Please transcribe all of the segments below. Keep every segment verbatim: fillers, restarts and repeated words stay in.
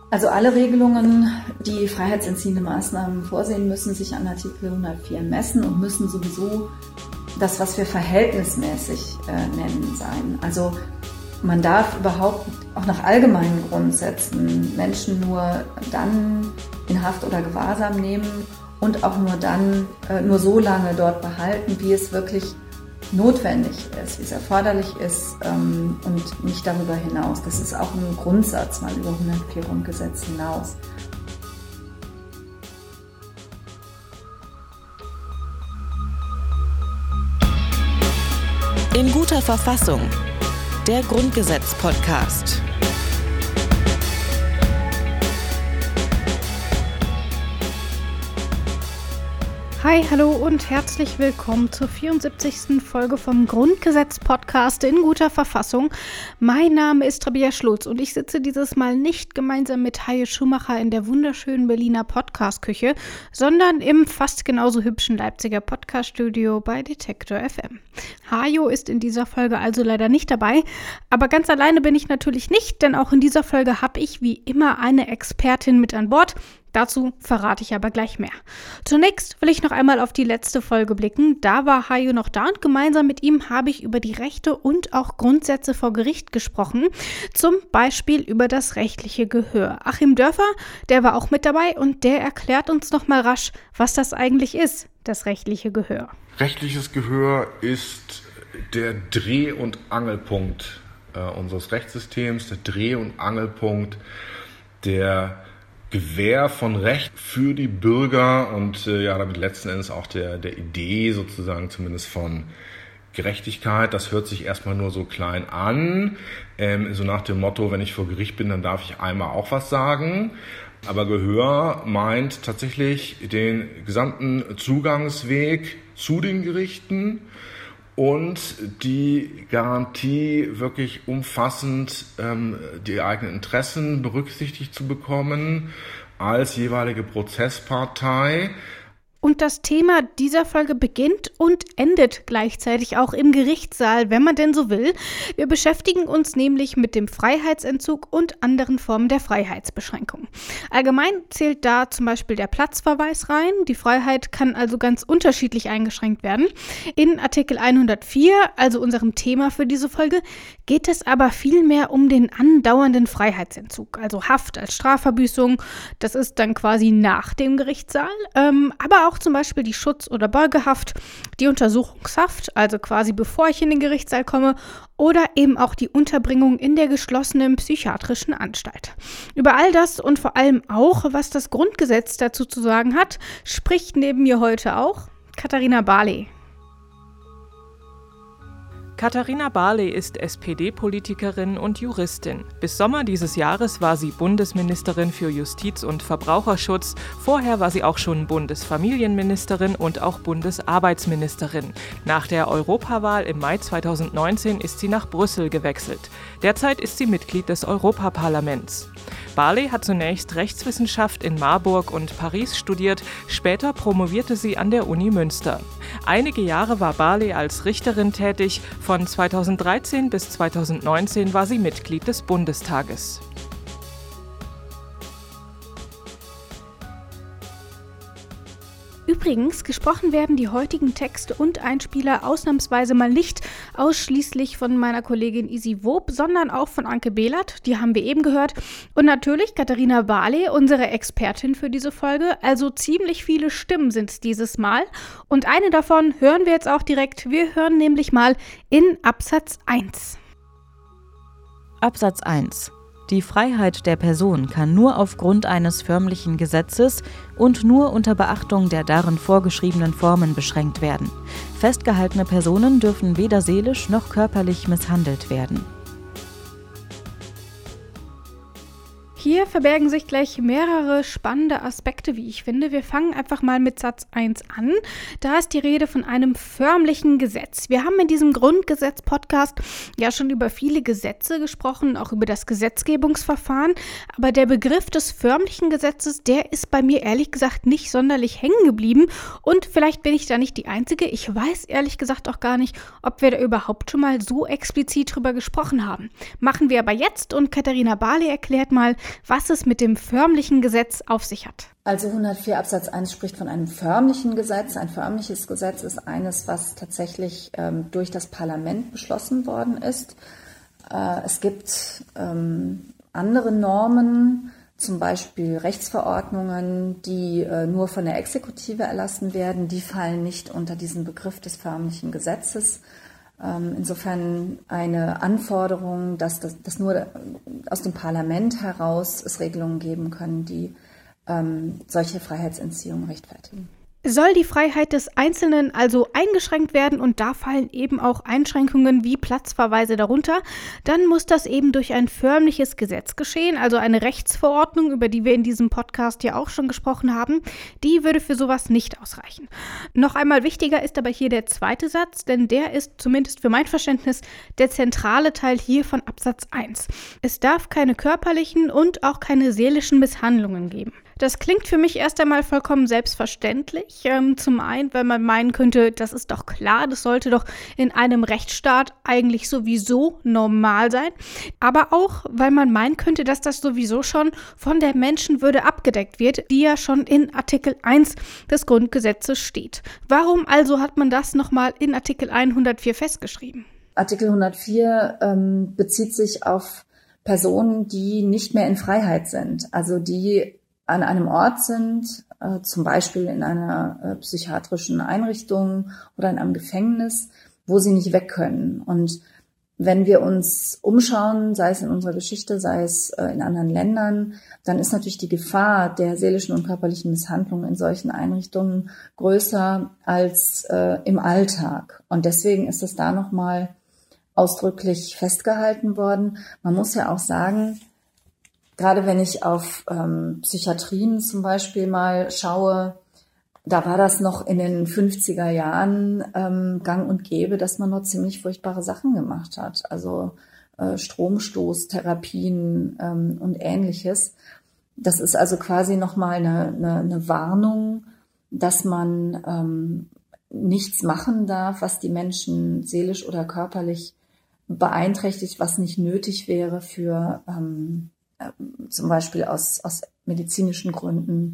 Also alle Regelungen, die freiheitsentziehende Maßnahmen vorsehen, müssen sich an Artikel hundertvier messen und müssen sowieso das, was wir verhältnismäßig äh, nennen, sein. Also man darf überhaupt auch nach allgemeinen Grundsätzen Menschen nur dann in Haft oder Gewahrsam nehmen und auch nur dann, äh, nur so lange dort behalten, wie es wirklich notwendig ist, wie es erforderlich ist ähm, und nicht darüber hinaus. Das ist auch ein Grundsatz mal über hundertvier Grundgesetz hinaus. In guter Verfassung. Der Grundgesetz-Podcast. Hi, hallo und herzlich willkommen zur vierundsiebzigsten Folge vom Grundgesetz-Podcast in guter Verfassung. Mein Name ist Rabia Schlotz und ich sitze dieses Mal nicht gemeinsam mit Hajo Schumacher in der wunderschönen Berliner Podcast-Küche, sondern im fast genauso hübschen Leipziger Podcast-Studio bei Detektor F M. Hajo ist in dieser Folge also leider nicht dabei, aber ganz alleine bin ich natürlich nicht, denn auch in dieser Folge habe ich wie immer eine Expertin mit an Bord. Dazu verrate ich aber gleich mehr. Zunächst will ich noch einmal auf die letzte Folge blicken. Da war Hajo noch da und gemeinsam mit ihm habe ich über die Rechte und auch Grundsätze vor Gericht gesprochen. Zum Beispiel über das rechtliche Gehör. Achim Dörfer, der war auch mit dabei und der erklärt uns noch mal rasch, was das eigentlich ist, das rechtliche Gehör. Rechtliches Gehör ist der Dreh- und Angelpunkt äh, unseres Rechtssystems, der Dreh- und Angelpunkt der Gewähr von Recht für die Bürger und äh, ja, damit letzten Endes auch der, der Idee sozusagen zumindest von Gerechtigkeit. Das hört sich erstmal nur so klein an, ähm, so nach dem Motto, wenn ich vor Gericht bin, dann darf ich einmal auch was sagen. Aber Gehör meint tatsächlich den gesamten Zugangsweg zu den Gerichten und die Garantie, wirklich umfassend ähm, die eigenen Interessen berücksichtigt zu bekommen als jeweilige Prozesspartei. Und das Thema dieser Folge beginnt und endet gleichzeitig auch im Gerichtssaal, wenn man denn so will. Wir beschäftigen uns nämlich mit dem Freiheitsentzug und anderen Formen der Freiheitsbeschränkung. Allgemein zählt da zum Beispiel der Platzverweis rein. Die Freiheit kann also ganz unterschiedlich eingeschränkt werden. In Artikel hundertvier, also unserem Thema für diese Folge, geht es aber vielmehr um den andauernden Freiheitsentzug, also Haft als Strafverbüßung. Das ist dann quasi nach dem Gerichtssaal, ähm, aber auch Auch zum Beispiel die Schutz- oder Beugehaft, die Untersuchungshaft, also quasi bevor ich in den Gerichtssaal komme, oder eben auch die Unterbringung in der geschlossenen psychiatrischen Anstalt. Über all das und vor allem auch, was das Grundgesetz dazu zu sagen hat, spricht neben mir heute auch Katharina Barley. Katharina Barley ist S P D-Politikerin und Juristin. Bis Sommer dieses Jahres war sie Bundesministerin für Justiz und Verbraucherschutz. Vorher war sie auch schon Bundesfamilienministerin und auch Bundesarbeitsministerin. Nach der Europawahl im Mai zweitausendneunzehn ist sie nach Brüssel gewechselt. Derzeit ist sie Mitglied des Europaparlaments. Barley hat zunächst Rechtswissenschaft in Marburg und Paris studiert, später promovierte sie an der Uni Münster. Einige Jahre war Barley als Richterin tätig, von zweitausenddreizehn bis zweitausendneunzehn war sie Mitglied des Bundestages. Übrigens, gesprochen werden die heutigen Texte und Einspieler ausnahmsweise mal nicht ausschließlich von meiner Kollegin Isi Wob, sondern auch von Anke Behlert, die haben wir eben gehört. Und natürlich Katharina Barley, unsere Expertin für diese Folge. Also ziemlich viele Stimmen sind es dieses Mal. Und eine davon hören wir jetzt auch direkt. Wir hören nämlich mal in Absatz eins. Absatz eins. Die Freiheit der Person kann nur aufgrund eines förmlichen Gesetzes und nur unter Beachtung der darin vorgeschriebenen Formen beschränkt werden. Festgehaltene Personen dürfen weder seelisch noch körperlich misshandelt werden. Hier verbergen sich gleich mehrere spannende Aspekte, wie ich finde. Wir fangen einfach mal mit Satz eins an. Da ist die Rede von einem förmlichen Gesetz. Wir haben in diesem Grundgesetz-Podcast ja schon über viele Gesetze gesprochen, auch über das Gesetzgebungsverfahren. Aber der Begriff des förmlichen Gesetzes, der ist bei mir ehrlich gesagt nicht sonderlich hängen geblieben. Und vielleicht bin ich da nicht die Einzige. Ich weiß ehrlich gesagt auch gar nicht, ob wir da überhaupt schon mal so explizit drüber gesprochen haben. Machen wir aber jetzt und Katharina Barley erklärt mal, was es mit dem förmlichen Gesetz auf sich hat. Also hundertvier Absatz eins spricht von einem förmlichen Gesetz. Ein förmliches Gesetz ist eines, was tatsächlich ähm, durch das Parlament beschlossen worden ist. Äh, es gibt ähm, andere Normen, zum Beispiel Rechtsverordnungen, die äh, nur von der Exekutive erlassen werden. Die fallen nicht unter diesen Begriff des förmlichen Gesetzes. Ähm, insofern eine Anforderung, dass, dass, dass nur aus dem Parlament heraus es Regelungen geben können, die ähm, solche Freiheitsentziehungen rechtfertigen. Soll die Freiheit des Einzelnen also eingeschränkt werden, und da fallen eben auch Einschränkungen wie Platzverweise darunter, dann muss das eben durch ein förmliches Gesetz geschehen, also eine Rechtsverordnung, über die wir in diesem Podcast ja auch schon gesprochen haben. Die würde für sowas nicht ausreichen. Noch einmal wichtiger ist aber hier der zweite Satz, denn der ist zumindest für mein Verständnis der zentrale Teil hier von Absatz eins. Es darf keine körperlichen und auch keine seelischen Misshandlungen geben. Das klingt für mich erst einmal vollkommen selbstverständlich. Ähm, zum einen, weil man meinen könnte, das ist doch klar, das sollte doch in einem Rechtsstaat eigentlich sowieso normal sein. Aber auch, weil man meinen könnte, dass das sowieso schon von der Menschenwürde abgedeckt wird, die ja schon in Artikel eins des Grundgesetzes steht. Warum also hat man das nochmal in Artikel hundertvier festgeschrieben? Artikel hundertvier ähm, bezieht sich auf Personen, die nicht mehr in Freiheit sind, also die an einem Ort sind, äh, zum Beispiel in einer äh, psychiatrischen Einrichtung oder in einem Gefängnis, wo sie nicht weg können. Und wenn wir uns umschauen, sei es in unserer Geschichte, sei es äh, in anderen Ländern, dann ist natürlich die Gefahr der seelischen und körperlichen Misshandlung in solchen Einrichtungen größer als äh, im Alltag. Und deswegen ist es da nochmal ausdrücklich festgehalten worden. Man muss ja auch sagen, gerade wenn ich auf ähm, Psychiatrien zum Beispiel mal schaue, da war das noch in den fünfziger Jahren ähm, gang und gäbe, dass man noch ziemlich furchtbare Sachen gemacht hat. Also äh, Stromstoßtherapien ähm, und Ähnliches. Das ist also quasi nochmal eine, eine, eine Warnung, dass man ähm, nichts machen darf, was die Menschen seelisch oder körperlich beeinträchtigt, was nicht nötig wäre für ähm, zum Beispiel aus, aus medizinischen Gründen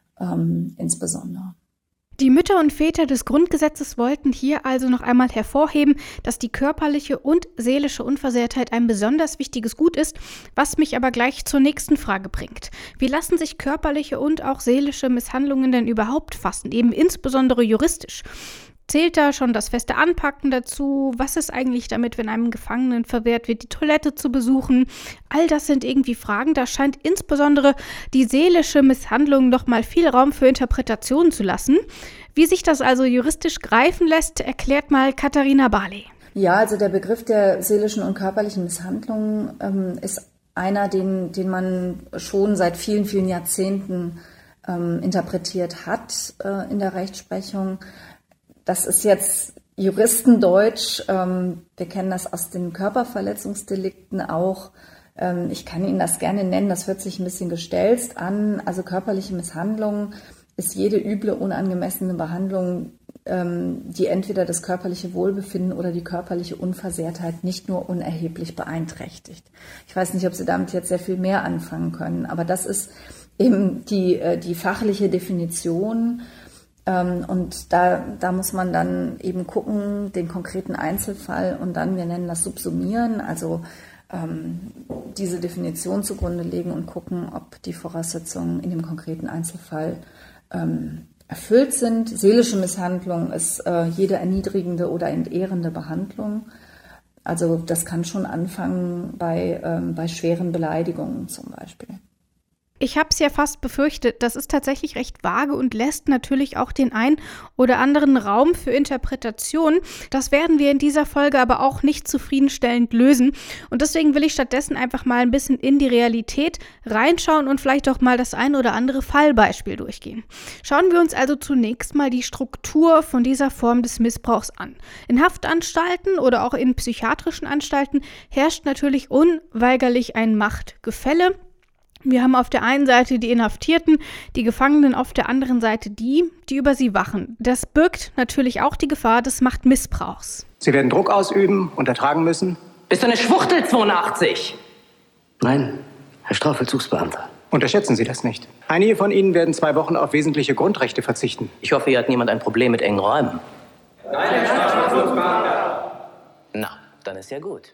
ähm, insbesondere. Die Mütter und Väter des Grundgesetzes wollten hier also noch einmal hervorheben, dass die körperliche und seelische Unversehrtheit ein besonders wichtiges Gut ist, was mich aber gleich zur nächsten Frage bringt. Wie lassen sich körperliche und auch seelische Misshandlungen denn überhaupt fassen, eben insbesondere juristisch? Zählt da schon das feste Anpacken dazu? Was ist eigentlich damit, wenn einem Gefangenen verwehrt wird, die Toilette zu besuchen? All das sind irgendwie Fragen, da scheint insbesondere die seelische Misshandlung noch mal viel Raum für Interpretationen zu lassen. Wie sich das also juristisch greifen lässt, erklärt mal Katharina Barley. Ja, also der Begriff der seelischen und körperlichen Misshandlung ähm, ist einer, den, den man schon seit vielen, vielen Jahrzehnten ähm, interpretiert hat äh, in der Rechtsprechung. Das ist jetzt Juristendeutsch. Ähm, wir kennen das aus den Körperverletzungsdelikten auch. Ähm, ich kann Ihnen das gerne nennen. Das hört sich ein bisschen gestelzt an. Also körperliche Misshandlung ist jede üble, unangemessene Behandlung, ähm, die entweder das körperliche Wohlbefinden oder die körperliche Unversehrtheit nicht nur unerheblich beeinträchtigt. Ich weiß nicht, ob Sie damit jetzt sehr viel mehr anfangen können, aber das ist eben die, äh, die fachliche Definition. Und da, da muss man dann eben gucken, den konkreten Einzelfall und dann, wir nennen das Subsumieren, also ähm, diese Definition zugrunde legen und gucken, ob die Voraussetzungen in dem konkreten Einzelfall ähm, erfüllt sind. Seelische Misshandlung ist äh, jede erniedrigende oder entehrende Behandlung. Also das kann schon anfangen bei, ähm, bei schweren Beleidigungen zum Beispiel. Ich habe es ja fast befürchtet, das ist tatsächlich recht vage und lässt natürlich auch den ein oder anderen Raum für Interpretation. Das werden wir in dieser Folge aber auch nicht zufriedenstellend lösen. Und deswegen will ich stattdessen einfach mal ein bisschen in die Realität reinschauen und vielleicht auch mal das ein oder andere Fallbeispiel durchgehen. Schauen wir uns also zunächst mal die Struktur von dieser Form des Missbrauchs an. In Haftanstalten oder auch in psychiatrischen Anstalten herrscht natürlich unweigerlich ein Machtgefälle. Wir haben auf der einen Seite die Inhaftierten, die Gefangenen, auf der anderen Seite die, die über sie wachen. Das birgt natürlich auch die Gefahr des Machtmissbrauchs. Sie werden Druck ausüben und ertragen müssen. Bist du eine Schwuchtel zweiundachtzig? Nein, Herr Strafvollzugsbeamter. Unterschätzen Sie das nicht. Einige von Ihnen werden zwei Wochen auf wesentliche Grundrechte verzichten. Ich hoffe, hier hat niemand ein Problem mit engen Räumen. Nein, Herr Strafvollzugsbeamter. Na, dann ist ja gut.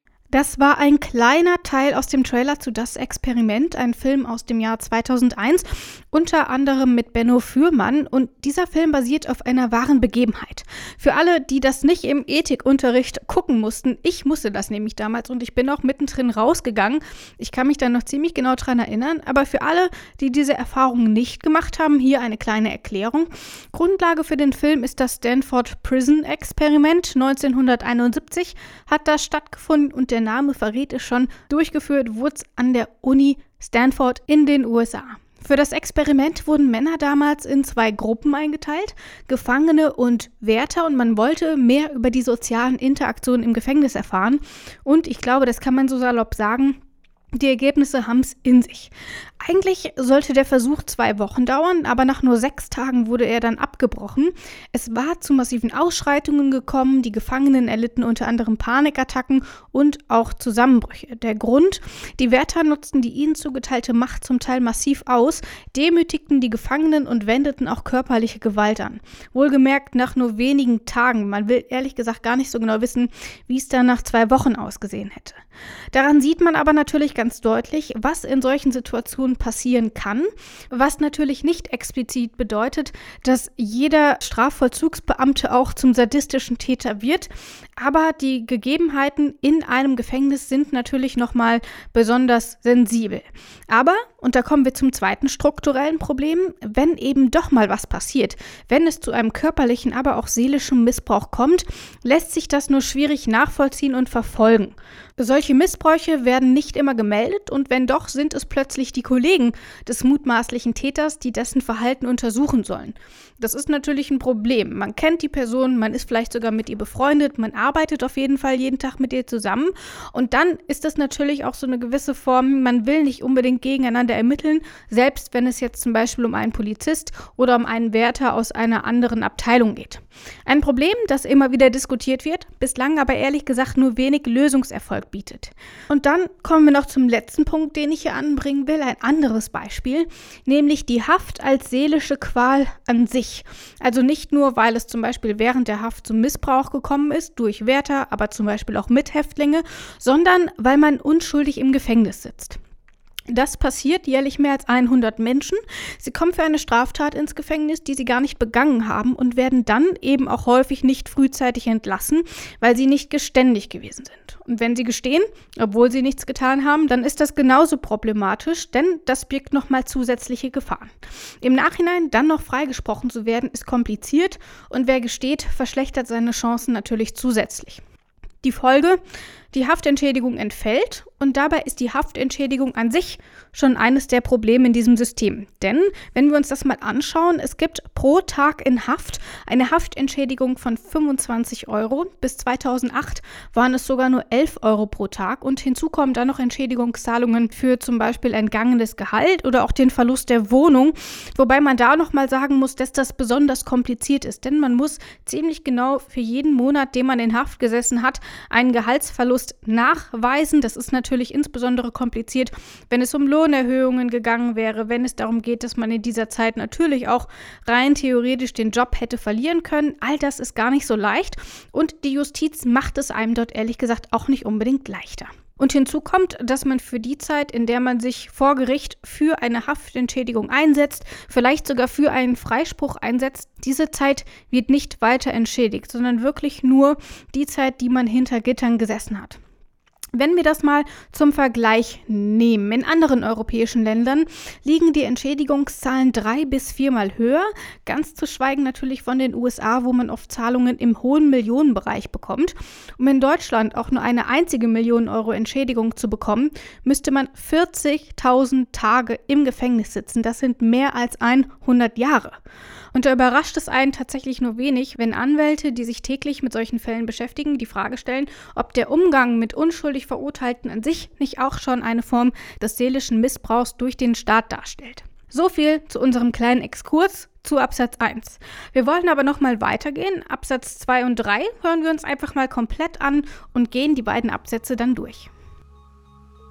Das war ein kleiner Teil aus dem Trailer zu Das Experiment, ein Film aus dem Jahr zweitausendeins, unter anderem mit Benno Fürmann. Und dieser Film basiert auf einer wahren Begebenheit. Für alle, die das nicht im Ethikunterricht gucken mussten, ich musste das nämlich damals und ich bin auch mittendrin rausgegangen. Ich kann mich da noch ziemlich genau dran erinnern. Aber für alle, die diese Erfahrung nicht gemacht haben, hier eine kleine Erklärung. Grundlage für den Film ist das Stanford Prison Experiment. neunzehnhunderteinundsiebzig hat das stattgefunden und der Der Name verrät es schon, durchgeführt wurde es an der Uni Stanford in den U S A. Für das Experiment wurden Männer damals in zwei Gruppen eingeteilt, Gefangene und Wärter, und man wollte mehr über die sozialen Interaktionen im Gefängnis erfahren. Und ich glaube, das kann man so salopp sagen, die Ergebnisse haben es in sich. Eigentlich sollte der Versuch zwei Wochen dauern, aber nach nur sechs Tagen wurde er dann abgebrochen. Es war zu massiven Ausschreitungen gekommen, die Gefangenen erlitten unter anderem Panikattacken und auch Zusammenbrüche. Der Grund: Die Wärter nutzten die ihnen zugeteilte Macht zum Teil massiv aus, demütigten die Gefangenen und wendeten auch körperliche Gewalt an. Wohlgemerkt nach nur wenigen Tagen. Man will ehrlich gesagt gar nicht so genau wissen, wie es dann nach zwei Wochen ausgesehen hätte. Daran sieht man aber natürlich ganz deutlich, was in solchen Situationen passieren kann, was natürlich nicht explizit bedeutet, dass jeder Strafvollzugsbeamte auch zum sadistischen Täter wird, aber die Gegebenheiten in einem Gefängnis sind natürlich nochmal besonders sensibel. Aber, und da kommen wir zum zweiten strukturellen Problem, wenn eben doch mal was passiert, wenn es zu einem körperlichen, aber auch seelischen Missbrauch kommt, lässt sich das nur schwierig nachvollziehen und verfolgen. Solche Missbräuche werden nicht immer gemeldet und wenn doch, sind es plötzlich die Kollegen des mutmaßlichen Täters, die dessen Verhalten untersuchen sollen. Das ist natürlich ein Problem. Man kennt die Person, man ist vielleicht sogar mit ihr befreundet, man arbeitet auf jeden Fall jeden Tag mit ihr zusammen und dann ist das natürlich auch so eine gewisse Form, man will nicht unbedingt gegeneinander ermitteln, selbst wenn es jetzt zum Beispiel um einen Polizist oder um einen Wärter aus einer anderen Abteilung geht. Ein Problem, das immer wieder diskutiert wird, bislang aber ehrlich gesagt nur wenig Lösungserfolg bietet. Und dann kommen wir noch zum letzten Punkt, den ich hier anbringen will, ein anderes Beispiel, nämlich die Haft als seelische Qual an sich. Also nicht nur, weil es zum Beispiel während der Haft zum Missbrauch gekommen ist, durch Wärter, aber zum Beispiel auch Mithäftlinge, sondern weil man unschuldig im Gefängnis sitzt. Das passiert jährlich mehr als hundert Menschen. Sie kommen für eine Straftat ins Gefängnis, die sie gar nicht begangen haben und werden dann eben auch häufig nicht frühzeitig entlassen, weil sie nicht geständig gewesen sind. Und wenn sie gestehen, obwohl sie nichts getan haben, dann ist das genauso problematisch, denn das birgt nochmal zusätzliche Gefahren. Im Nachhinein dann noch freigesprochen zu werden, ist kompliziert und wer gesteht, verschlechtert seine Chancen natürlich zusätzlich. Die Folge: Die Haftentschädigung entfällt und dabei ist die Haftentschädigung an sich schon eines der Probleme in diesem System. Denn, wenn wir uns das mal anschauen, es gibt pro Tag in Haft eine Haftentschädigung von fünfundzwanzig Euro. Bis zweitausendacht waren es sogar nur elf Euro pro Tag und hinzu kommen dann noch Entschädigungszahlungen für zum Beispiel entgangenes Gehalt oder auch den Verlust der Wohnung. Wobei man da nochmal sagen muss, dass das besonders kompliziert ist, denn man muss ziemlich genau für jeden Monat, den man in Haft gesessen hat, einen Gehaltsverlust nachweisen. Das ist natürlich insbesondere kompliziert, wenn es um Lohnerhöhungen gegangen wäre, wenn es darum geht, dass man in dieser Zeit natürlich auch rein theoretisch den Job hätte verlieren können. All das ist gar nicht so leicht und die Justiz macht es einem dort ehrlich gesagt auch nicht unbedingt leichter. Und hinzu kommt, dass man für die Zeit, in der man sich vor Gericht für eine Haftentschädigung einsetzt, vielleicht sogar für einen Freispruch einsetzt, diese Zeit wird nicht weiter entschädigt, sondern wirklich nur die Zeit, die man hinter Gittern gesessen hat. Wenn wir das mal zum Vergleich nehmen, in anderen europäischen Ländern liegen die Entschädigungszahlen drei- bis viermal höher, ganz zu schweigen natürlich von den U S A, wo man oft Zahlungen im hohen Millionenbereich bekommt. Um in Deutschland auch nur eine einzige Million Euro Entschädigung zu bekommen, müsste man vierzigtausend Tage im Gefängnis sitzen. Das sind mehr als hundert Jahre. Und da überrascht es einen tatsächlich nur wenig, wenn Anwälte, die sich täglich mit solchen Fällen beschäftigen, die Frage stellen, ob der Umgang mit unschuldig Verurteilten an sich nicht auch schon eine Form des seelischen Missbrauchs durch den Staat darstellt. So viel zu unserem kleinen Exkurs zu Absatz eins. Wir wollen aber noch mal weitergehen. Absatz zwei und drei hören wir uns einfach mal komplett an und gehen die beiden Absätze dann durch.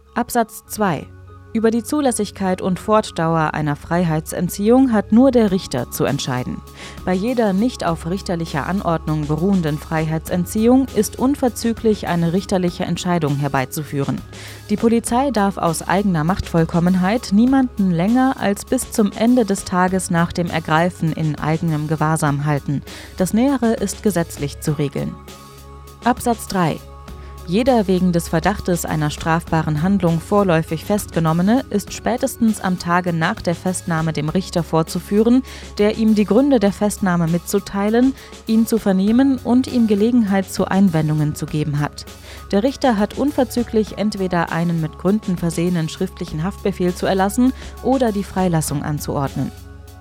Absatz zwei. Über die Zulässigkeit und Fortdauer einer Freiheitsentziehung hat nur der Richter zu entscheiden. Bei jeder nicht auf richterlicher Anordnung beruhenden Freiheitsentziehung ist unverzüglich eine richterliche Entscheidung herbeizuführen. Die Polizei darf aus eigener Machtvollkommenheit niemanden länger als bis zum Ende des Tages nach dem Ergreifen in eigenem Gewahrsam halten. Das Nähere ist gesetzlich zu regeln. Absatz drei. Jeder wegen des Verdachtes einer strafbaren Handlung vorläufig Festgenommene ist spätestens am Tage nach der Festnahme dem Richter vorzuführen, der ihm die Gründe der Festnahme mitzuteilen, ihn zu vernehmen und ihm Gelegenheit zu Einwendungen zu geben hat. Der Richter hat unverzüglich entweder einen mit Gründen versehenen schriftlichen Haftbefehl zu erlassen oder die Freilassung anzuordnen.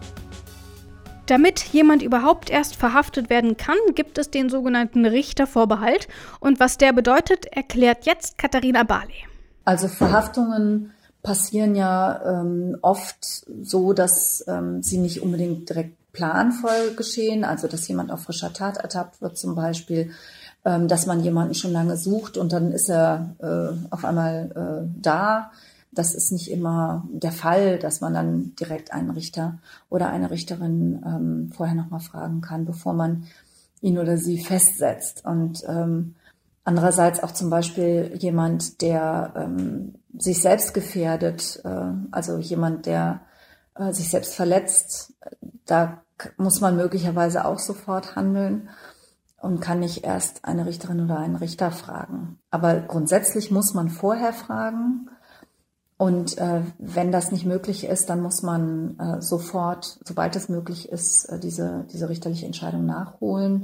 Damit jemand überhaupt erst verhaftet werden kann, gibt es den sogenannten Richtervorbehalt. Und was der bedeutet, erklärt jetzt Katharina Barley. Also Verhaftungen passieren ja ähm, oft so, dass ähm, sie nicht unbedingt direkt planvoll geschehen. Also dass jemand auf frischer Tat ertappt wird zum Beispiel, ähm, dass man jemanden schon lange sucht und dann ist er äh, auf einmal äh, da. Das ist nicht immer der Fall, dass man dann direkt einen Richter oder eine Richterin ähm, vorher nochmal fragen kann, bevor man ihn oder sie festsetzt. Und ähm, andererseits auch zum Beispiel jemand, der ähm, sich selbst gefährdet, äh, also jemand, der äh, sich selbst verletzt, da muss man möglicherweise auch sofort handeln und kann nicht erst eine Richterin oder einen Richter fragen. Aber grundsätzlich muss man vorher fragen. Und äh, wenn das nicht möglich ist, dann muss man äh, sofort, sobald es möglich ist, äh, diese, diese richterliche Entscheidung nachholen.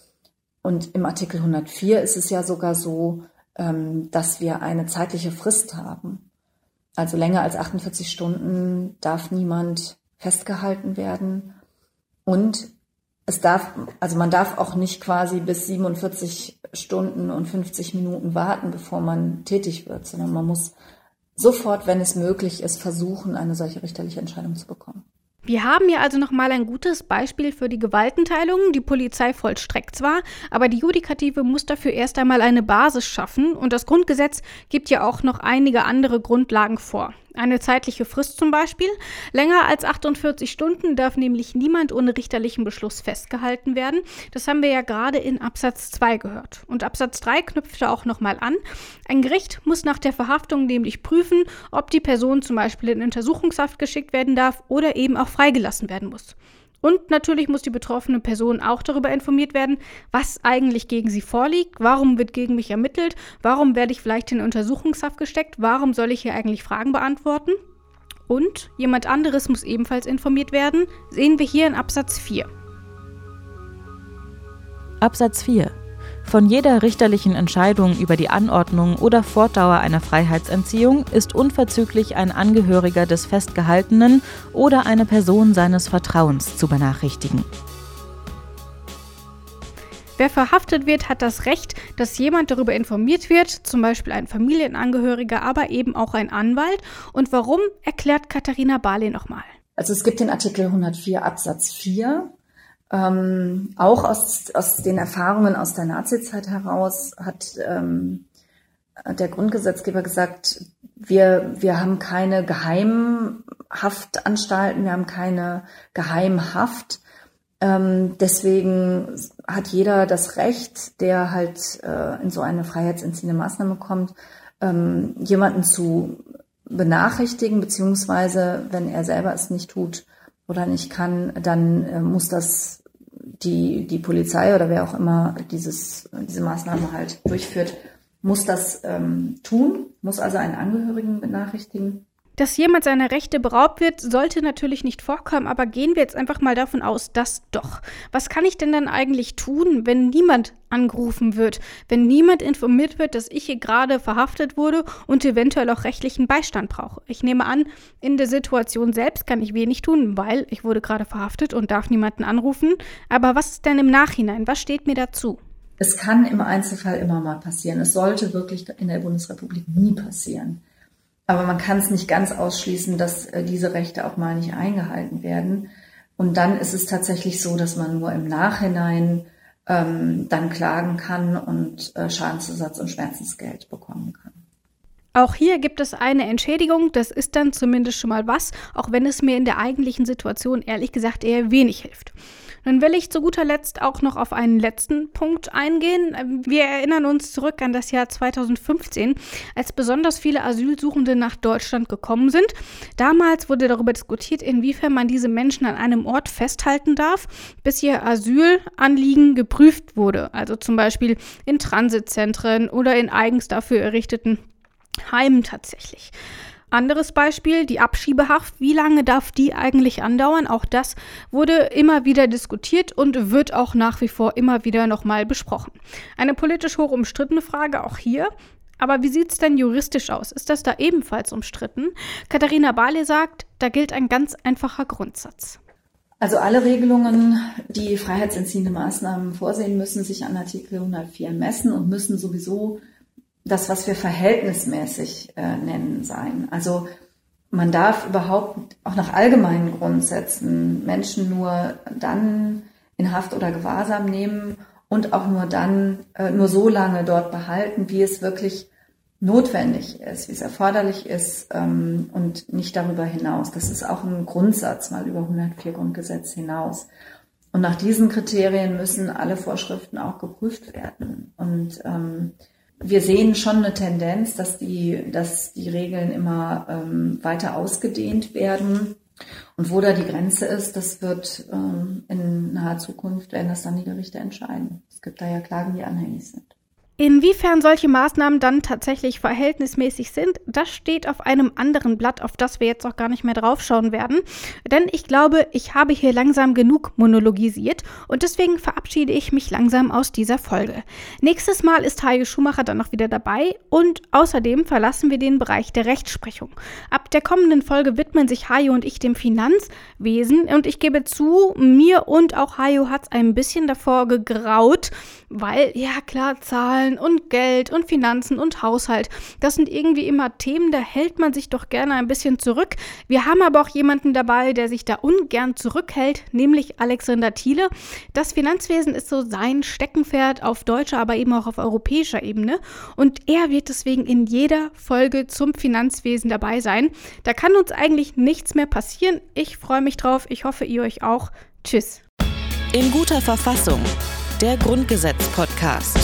Und im Artikel hundertvier ist es ja sogar so, ähm, dass wir eine zeitliche Frist haben. Also länger als achtundvierzig Stunden darf niemand festgehalten werden. Und es darf, also man darf auch nicht quasi bis siebenundvierzig Stunden und fünfzig Minuten warten, bevor man tätig wird, sondern man muss sofort, wenn es möglich ist, versuchen, eine solche richterliche Entscheidung zu bekommen. Wir haben hier also nochmal ein gutes Beispiel für die Gewaltenteilung. Die Polizei vollstreckt zwar, aber die Judikative muss dafür erst einmal eine Basis schaffen. Und das Grundgesetz gibt ja auch noch einige andere Grundlagen vor. Eine zeitliche Frist zum Beispiel. Länger als achtundvierzig Stunden darf nämlich niemand ohne richterlichen Beschluss festgehalten werden. Das haben wir ja gerade in Absatz zwei gehört. Und Absatz drei knüpft da auch nochmal an. Ein Gericht muss nach der Verhaftung nämlich prüfen, ob die Person zum Beispiel in Untersuchungshaft geschickt werden darf oder eben auch freigelassen werden muss. Und natürlich muss die betroffene Person auch darüber informiert werden, was eigentlich gegen sie vorliegt, warum wird gegen mich ermittelt, warum werde ich vielleicht in Untersuchungshaft gesteckt, warum soll ich hier eigentlich Fragen beantworten. Und jemand anderes muss ebenfalls informiert werden, sehen wir hier in Absatz vier. Absatz vier. Von jeder richterlichen Entscheidung über die Anordnung oder Fortdauer einer Freiheitsentziehung ist unverzüglich ein Angehöriger des Festgehaltenen oder eine Person seines Vertrauens zu benachrichtigen. Wer verhaftet wird, hat das Recht, dass jemand darüber informiert wird, zum Beispiel ein Familienangehöriger, aber eben auch ein Anwalt. Und warum, erklärt Katharina Barley nochmal. Also es gibt den Artikel hundertvier Absatz vier. Ähm, auch aus, aus den Erfahrungen aus der Nazizeit heraus hat ähm, der Grundgesetzgeber gesagt, wir, wir haben keine Geheimhaftanstalten, wir haben keine Geheimhaft. Ähm, deswegen hat jeder das Recht, der halt äh, in so eine freiheitsentziehende Maßnahme kommt, ähm, jemanden zu benachrichtigen, beziehungsweise wenn er selber es nicht tut oder nicht kann, dann äh, muss das die die Polizei oder wer auch immer dieses diese Maßnahme halt durchführt, muss das ähm, tun, muss also einen Angehörigen benachrichtigen. Dass jemand seiner Rechte beraubt wird, sollte natürlich nicht vorkommen, aber gehen wir jetzt einfach mal davon aus, dass doch. Was kann ich denn dann eigentlich tun, wenn niemand angerufen wird, wenn niemand informiert wird, dass ich hier gerade verhaftet wurde und eventuell auch rechtlichen Beistand brauche? Ich nehme an, in der Situation selbst kann ich wenig tun, weil ich wurde gerade verhaftet und darf niemanden anrufen. Aber was ist denn im Nachhinein? Was steht mir dazu? Es kann im Einzelfall immer mal passieren. Es sollte wirklich in der Bundesrepublik nie passieren. Aber man kann es nicht ganz ausschließen, dass äh, diese Rechte auch mal nicht eingehalten werden. Und dann ist es tatsächlich so, dass man nur im Nachhinein ähm, dann klagen kann und äh, Schadensersatz und Schmerzensgeld bekommen kann. Auch hier gibt es eine Entschädigung, das ist dann zumindest schon mal was, auch wenn es mir in der eigentlichen Situation ehrlich gesagt eher wenig hilft. Nun will ich zu guter Letzt auch noch auf einen letzten Punkt eingehen. Wir erinnern uns zurück an das Jahr zweitausendfünfzehn, als besonders viele Asylsuchende nach Deutschland gekommen sind. Damals wurde darüber diskutiert, inwiefern man diese Menschen an einem Ort festhalten darf, bis ihr Asylanliegen geprüft wurde. Also zum Beispiel in Transitzentren oder in eigens dafür errichteten Heimen tatsächlich. Anderes Beispiel, die Abschiebehaft. Wie lange darf die eigentlich andauern? Auch das wurde immer wieder diskutiert und wird auch nach wie vor immer wieder nochmal besprochen. Eine politisch hoch umstrittene Frage auch hier. Aber wie sieht es denn juristisch aus? Ist das da ebenfalls umstritten? Katharina Barley sagt, da gilt ein ganz einfacher Grundsatz. Also alle Regelungen, die freiheitsentziehende Maßnahmen vorsehen, müssen sich an Artikel hundertvier messen und müssen sowieso das, was wir verhältnismäßig äh, nennen, sein. Also man darf überhaupt auch nach allgemeinen Grundsätzen Menschen nur dann in Haft oder Gewahrsam nehmen und auch nur dann, äh, nur so lange dort behalten, wie es wirklich notwendig ist, wie es erforderlich ist ähm, und nicht darüber hinaus. Das ist auch ein Grundsatz mal über hundertvier Grundgesetz hinaus. Und nach diesen Kriterien müssen alle Vorschriften auch geprüft werden. Und ähm, wir sehen schon eine Tendenz, dass die, dass die Regeln immer ähm, weiter ausgedehnt werden. Und wo da die Grenze ist, das wird ähm, in naher Zukunft, werden das dann die Gerichte entscheiden. Es gibt da ja Klagen, die anhängig sind. Inwiefern solche Maßnahmen dann tatsächlich verhältnismäßig sind, das steht auf einem anderen Blatt, auf das wir jetzt auch gar nicht mehr draufschauen werden. Denn ich glaube, ich habe hier langsam genug monologisiert und deswegen verabschiede ich mich langsam aus dieser Folge. Nächstes Mal ist Hajo Schumacher dann noch wieder dabei und außerdem verlassen wir den Bereich der Rechtsprechung. Ab der kommenden Folge widmen sich Hajo und ich dem Finanzwesen und ich gebe zu, mir und auch Hajo hat es ein bisschen davor gegraut, weil, ja klar, Zahlen und Geld und Finanzen und Haushalt, das sind irgendwie immer Themen, da hält man sich doch gerne ein bisschen zurück. Wir haben aber auch jemanden dabei, der sich da ungern zurückhält, nämlich Alexander Thiele. Das Finanzwesen ist so sein Steckenpferd auf deutscher, aber eben auch auf europäischer Ebene und er wird deswegen in jeder Folge zum Finanzwesen dabei sein. Da kann uns eigentlich nichts mehr passieren. Ich freue mich drauf, ich hoffe, ihr euch auch. Tschüss. In guter Verfassung. Der Grundgesetz-Podcast.